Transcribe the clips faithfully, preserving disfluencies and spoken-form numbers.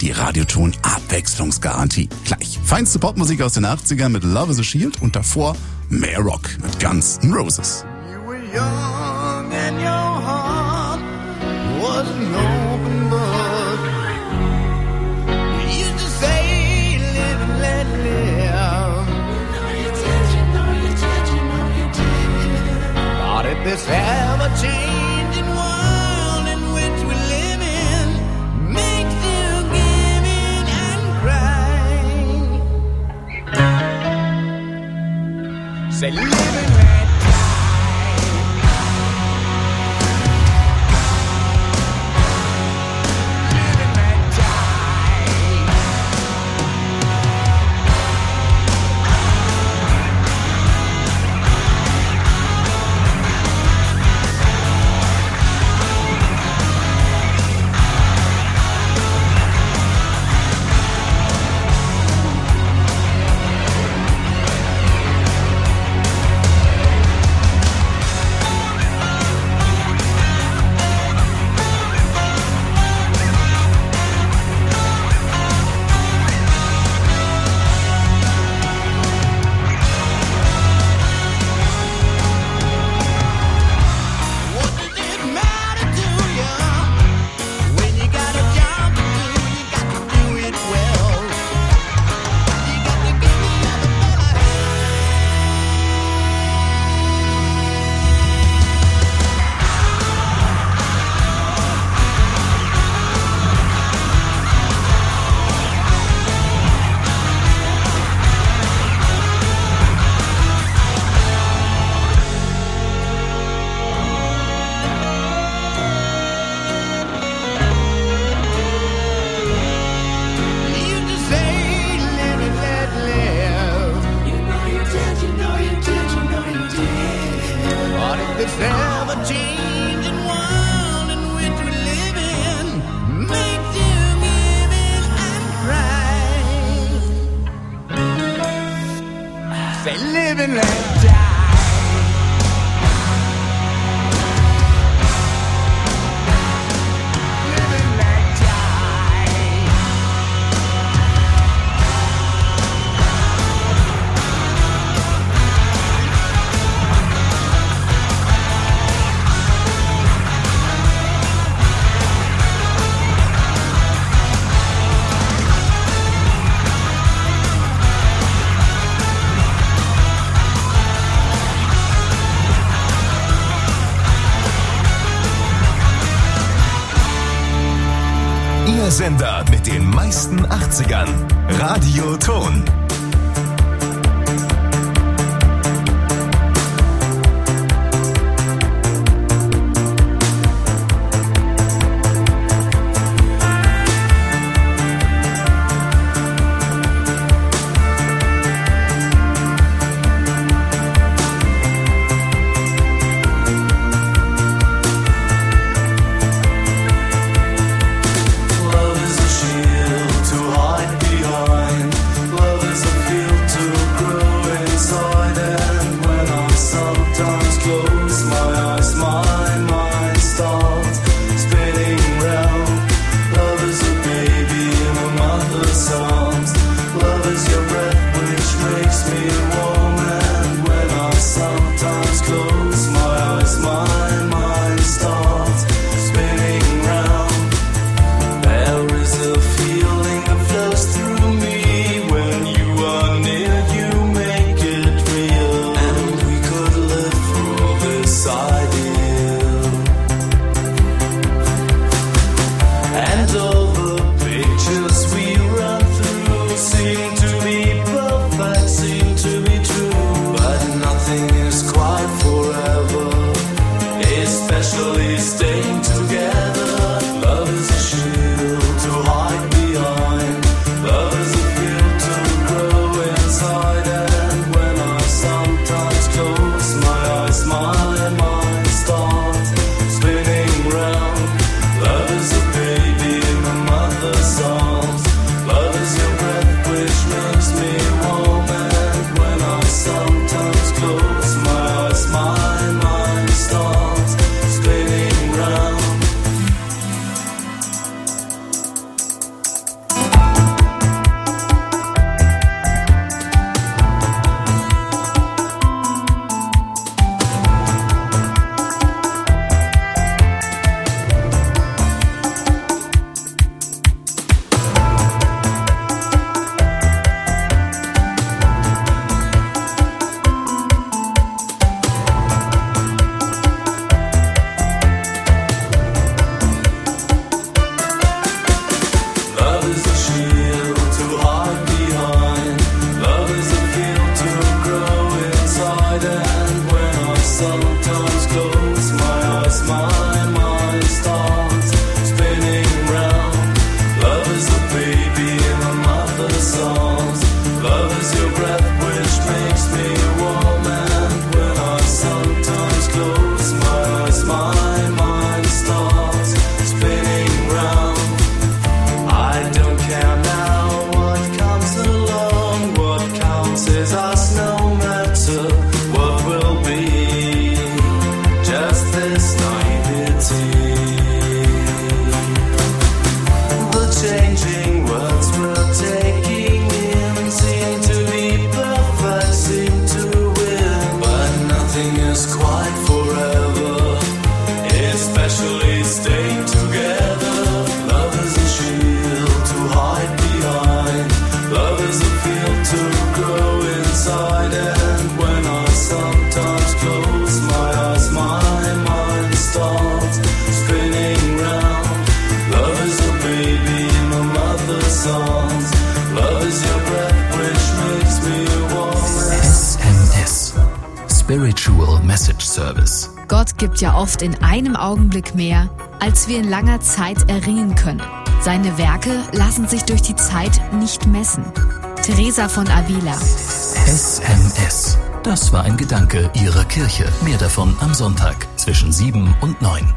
die Radioton Abwechslungsgarantie. Gleich feinste Popmusik aus den achtzigern mit Love is a Shield und davor mehr Rock mit Guns N' Roses. You were young and your heart was an open book. You used to say, live and let live. No, you did, you know you did, you know you did. But if this ever-changing world in which we live in makes you give in and cry, say live and let Sender mit den meisten achtzigern. Radioton. Love is a shield to hide behind. Love is S M S. Spiritual Message Service. Gott gibt ja oft in einem Augenblick mehr, als wir in langer Zeit erringen können. Seine Werke lassen sich durch die Zeit nicht messen. Teresa von Avila. S M S. Das war ein Gedanke Ihrer Kirche. Mehr davon am Sonntag zwischen sieben und neun.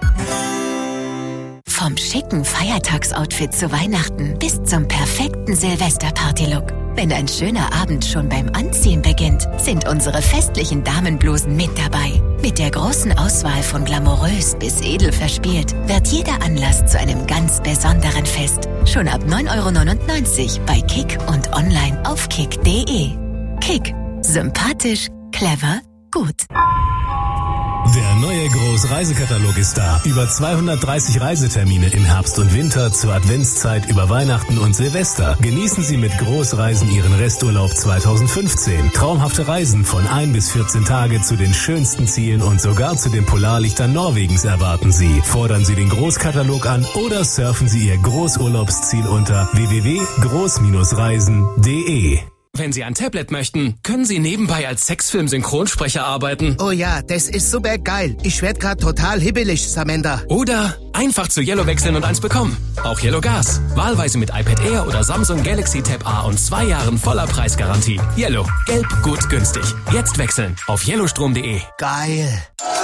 Vom schicken Feiertagsoutfit zu Weihnachten bis zum perfekten Silvesterparty-Look. Wenn ein schöner Abend schon beim Anziehen beginnt, sind unsere festlichen Damenblusen mit dabei. Mit der großen Auswahl von glamourös bis edel verspielt wird jeder Anlass zu einem ganz besonderen Fest. Schon ab neun Euro neunundneunzig bei Kick und online auf kick punkt de. Kick. Sympathisch, clever, gut. Der neue Großreisekatalog ist da. Über zweihundertdreißig Reisetermine im Herbst und Winter zur Adventszeit über Weihnachten und Silvester. Genießen Sie mit Großreisen Ihren Resturlaub zweitausendfünfzehn. Traumhafte Reisen von ein bis vierzehn Tage zu den schönsten Zielen und sogar zu den Polarlichtern Norwegens erwarten Sie. Fordern Sie den Großkatalog an oder surfen Sie Ihr Großurlaubsziel unter w w w punkt groß reisen punkt de. Wenn Sie ein Tablet möchten, können Sie nebenbei als Sexfilm-Synchronsprecher arbeiten. Oh ja, das ist super geil. Ich werd grad total hibbelig, Samantha. Oder einfach zu Yellow wechseln und eins bekommen. Auch Yellow Gas. Wahlweise mit iPad Air oder Samsung Galaxy Tab A und zwei Jahren voller Preisgarantie. Yellow. Gelb, gut, günstig. Jetzt wechseln auf yellowstrom punkt de. Geil.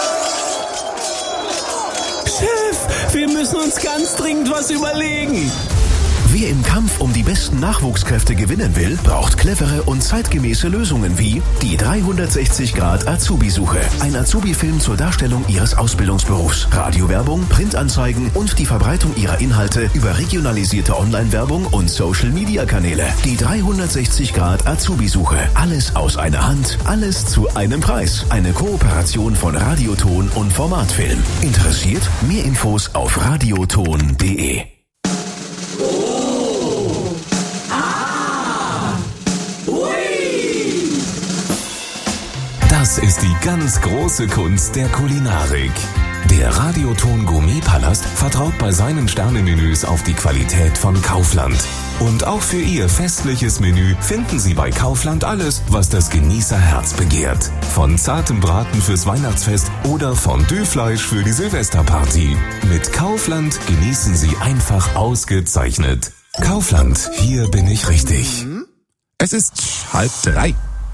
Chef, wir müssen uns ganz dringend was überlegen. Wer im Kampf um die besten Nachwuchskräfte gewinnen will, braucht clevere und zeitgemäße Lösungen wie die dreihundertsechzig Grad Azubi-Suche. Ein Azubi-Film zur Darstellung Ihres Ausbildungsberufs. Radiowerbung, Printanzeigen und die Verbreitung Ihrer Inhalte über regionalisierte Online-Werbung und Social-Media-Kanäle. Die dreihundertsechzig Grad Azubi-Suche. Alles aus einer Hand, alles zu einem Preis. Eine Kooperation von Radioton und Formatfilm. Interessiert? Mehr Infos auf radioton punkt de. Das ist die ganz große Kunst der Kulinarik. Der Radioton Gourmet-Palast vertraut bei seinen Sternenmenüs auf die Qualität von Kaufland. Und auch für Ihr festliches Menü finden Sie bei Kaufland alles, was das Genießerherz begehrt. Von zartem Braten fürs Weihnachtsfest oder Fondue-Fleisch für die Silvesterparty. Mit Kaufland genießen Sie einfach ausgezeichnet. Kaufland, hier bin ich richtig. Es ist halb drei.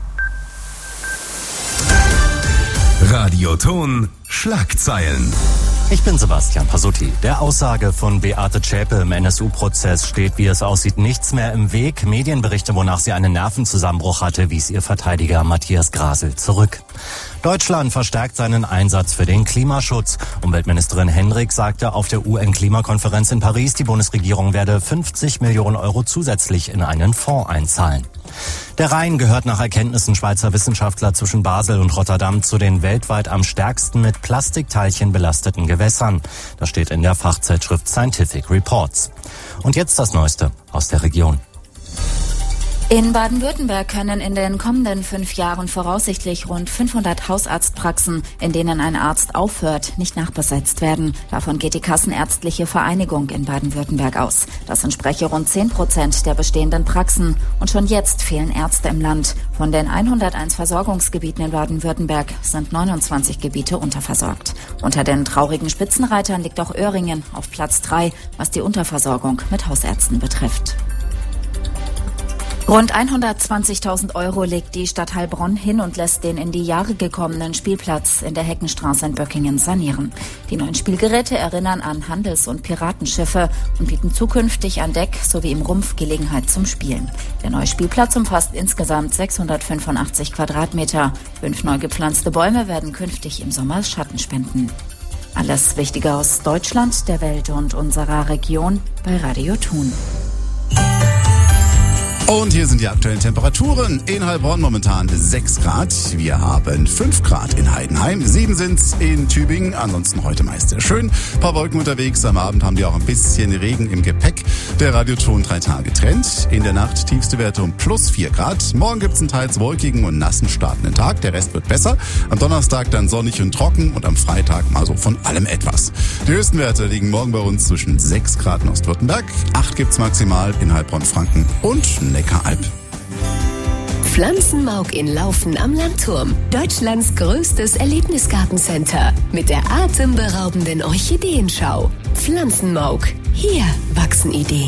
Radioton Schlagzeilen. Ich bin Sebastian Pasutti. Der Aussage von Beate Zschäpe im N S U-Prozess steht, wie es aussieht, nichts mehr im Weg. Medienberichte, wonach sie einen Nervenzusammenbruch hatte, wies ihr Verteidiger Matthias Grasel zurück. Deutschland verstärkt seinen Einsatz für den Klimaschutz. Umweltministerin Hendrik sagte auf der U N-Klimakonferenz in Paris, die Bundesregierung werde fünfzig Millionen Euro zusätzlich in einen Fonds einzahlen. Der Rhein gehört nach Erkenntnissen Schweizer Wissenschaftler zwischen Basel und Rotterdam zu den weltweit am stärksten mit Plastikteilchen belasteten Gewässern. Das steht in der Fachzeitschrift Scientific Reports. Und jetzt das Neueste aus der Region. In Baden-Württemberg können in den kommenden fünf Jahren voraussichtlich rund fünfhundert Hausarztpraxen, in denen ein Arzt aufhört, nicht nachbesetzt werden. Davon geht die Kassenärztliche Vereinigung in Baden-Württemberg aus. Das entspreche rund zehn Prozent der bestehenden Praxen. Und schon jetzt fehlen Ärzte im Land. Von den hunderteins Versorgungsgebieten in Baden-Württemberg sind neunundzwanzig Gebiete unterversorgt. Unter den traurigen Spitzenreitern liegt auch Öhringen auf Platz drei, was die Unterversorgung mit Hausärzten betrifft. Rund hundertzwanzigtausend Euro legt die Stadt Heilbronn hin und lässt den in die Jahre gekommenen Spielplatz in der Heckenstraße in Böckingen sanieren. Die neuen Spielgeräte erinnern an Handels- und Piratenschiffe und bieten zukünftig an Deck sowie im Rumpf Gelegenheit zum Spielen. Der neue Spielplatz umfasst insgesamt sechshundertfünfundachtzig Quadratmeter. Fünf neu gepflanzte Bäume werden künftig im Sommer Schatten spenden. Alles Wichtige aus Deutschland, der Welt und unserer Region bei Radio Thun. Und hier sind die aktuellen Temperaturen. In Heilbronn momentan sechs Grad. Wir haben fünf Grad in Heidenheim. sieben sind's in Tübingen. Ansonsten heute meist sehr schön. Ein paar Wolken unterwegs. Am Abend haben die auch ein bisschen Regen im Gepäck. Der Radioton drei Tage Trend. In der Nacht tiefste Werte um plus vier Grad. Morgen gibt's einen teils wolkigen und nassen startenden Tag. Der Rest wird besser. Am Donnerstag dann sonnig und trocken und am Freitag mal so von allem etwas. Die höchsten Werte liegen morgen bei uns zwischen sechs Grad in Ostwürttemberg. acht gibt's maximal in Heilbronn-Franken und Neckaralb. Pflanzenmauk in Laufen am Landturm. Deutschlands größtes Erlebnisgartencenter mit der atemberaubenden Orchideenschau. Pflanzenmauk. Hier wachsen Ideen.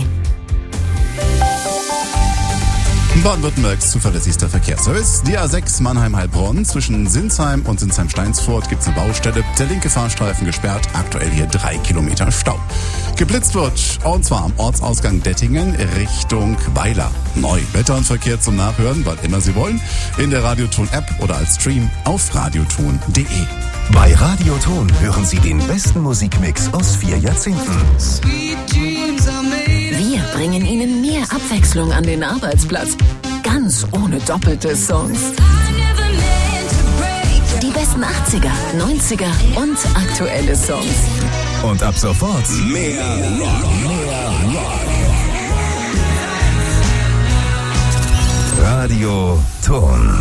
Baden-Württembergs zuverlässigster Verkehrsservice. Die A sechs Mannheim-Heilbronn. Zwischen Sinsheim und Sinsheim-Steinsfurt gibt's eine Baustelle. Der linke Fahrstreifen gesperrt. Aktuell hier drei Kilometer Stau. Geblitzt wird, und zwar am Ortsausgang Dettingen Richtung Weiler. Neu. Wetter und Verkehr zum Nachhören, wann immer Sie wollen, in der Radioton-App oder als Stream auf radioton punkt de. Bei Radioton hören Sie den besten Musikmix aus vier Jahrzehnten. Wir bringen Ihnen mehr Abwechslung an den Arbeitsplatz. Ganz ohne doppelte Songs. Die besten achtziger, neunziger und aktuelle Songs. Und ab sofort mehr Rock. Mehr Rock. Radioton.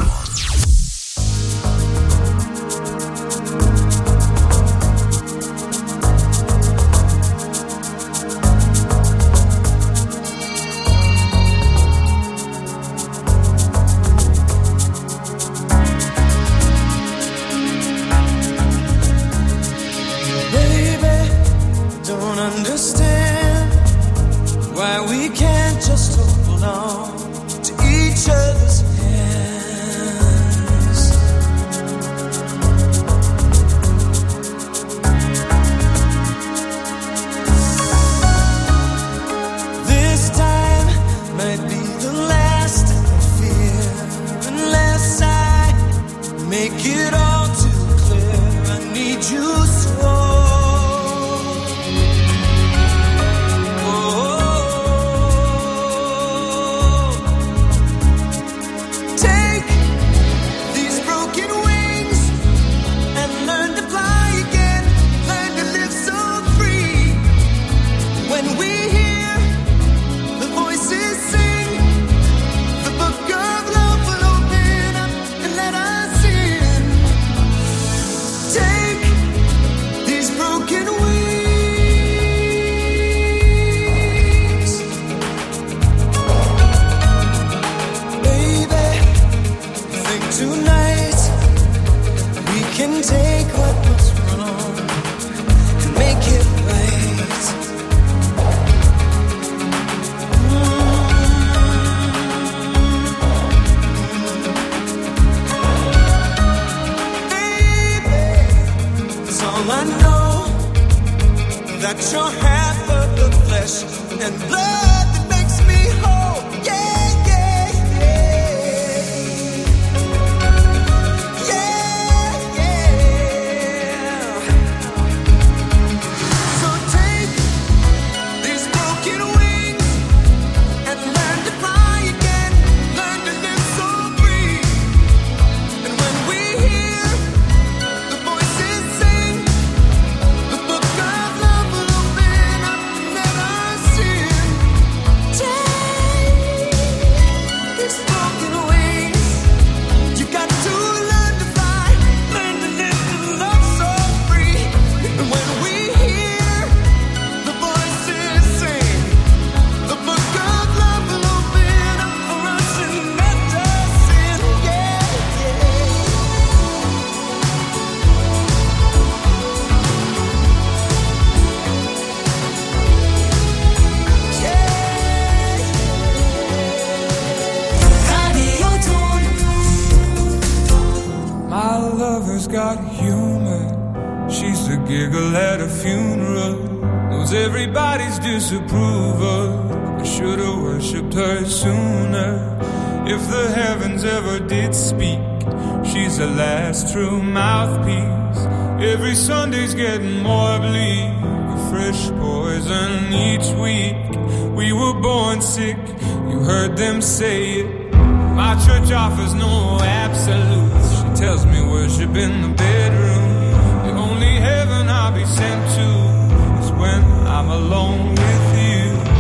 Disapproval. I should have worshipped her sooner. If the heavens ever did speak, she's the last true mouthpiece. Every Sunday's getting more bleak, a fresh poison each week. We were born sick, you heard them say it. My church offers no absolutes. She tells me worship in the bedroom. The only heaven I'll be sent to is when I'm alone with you.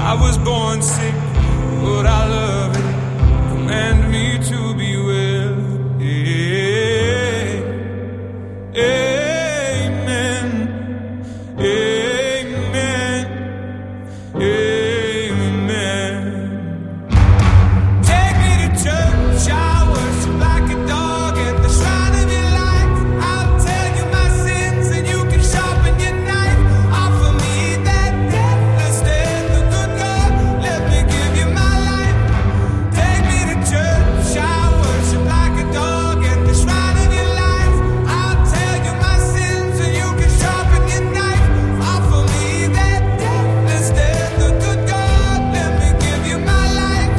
I was born sick, but I love it. Command me to be well. Yeah. Amen. Amen. Amen. Take me to church. I worship like a dog at the shrine of your light. I'll tell you my sins and you can sharpen your knife. Offer me that deathless death, the good God. Let me give you my life. Take me to church. I worship like a dog at the shrine of your life. I'll tell you my sins and you can sharpen your knife. Offer me that deathless death, the good God. Let me give you my life.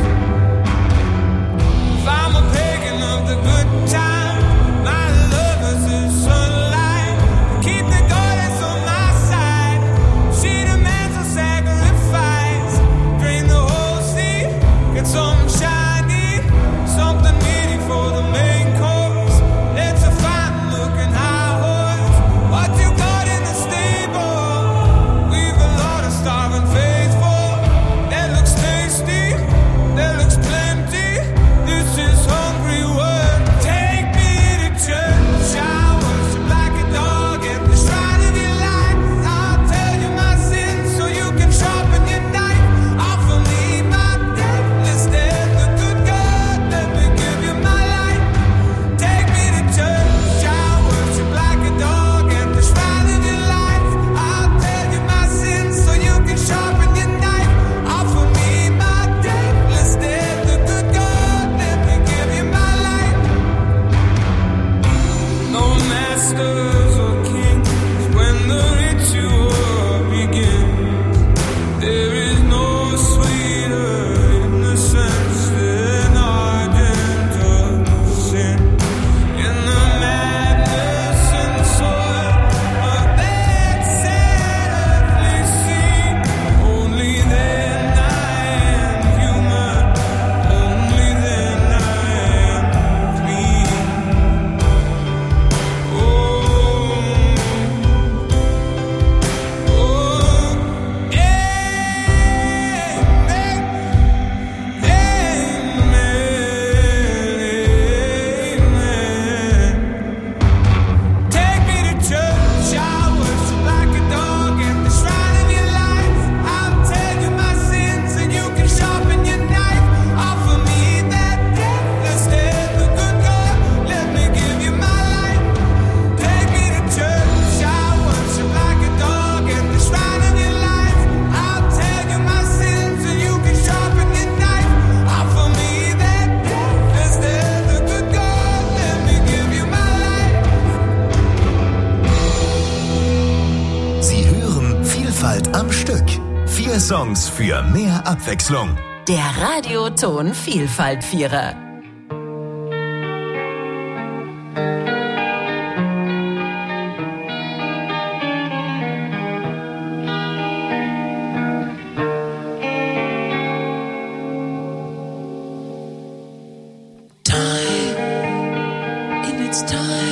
If I'm a pagan of the good time, my love is the sunlight. Keep the goddess on my side. She demands a sacrifice. Drain the whole sea, get something shiny, something meaty for the main course. Let's a fine looking high horse. What you got in the stable? We've a lot of starving faithful. That looks tasty, that looks plenty. This is hungry work. Take me to church. I worship like a dog at the shrine of your light. I'll tell you my sins so you can sharpen your knife. Offer me my deathless death, the good God. Let me give you my life. Take me to church. I worship like a dog at the shrine of your light. I'll tell you my sins so you can sharpen your knife. Offer me my deathless death, the good God. Let me give you my life. No masters or kings when the ritual begins. There is no sweeter innocence than ardent sin. In the madness and soil of that sad earthly scene, only then I am human. Only then I am clean. Oh, oh, amen, amen. Take me to church. I worship like a dog at the shrine of your life. I'll tell you my sins and you can sharpen your knife. Offer me that deathless death, the good God. Let me give you my life. Take me to church. I worship like a dog at the shrine of your life. I'll tell you my sins and you can sharpen your knife. Offer me that deathless death, the good God. Let me give you my life. Sie hören Vielfalt am Stück. Vier Songs für mehr Abwechslung. Der Radioton Vielfalt Vierer.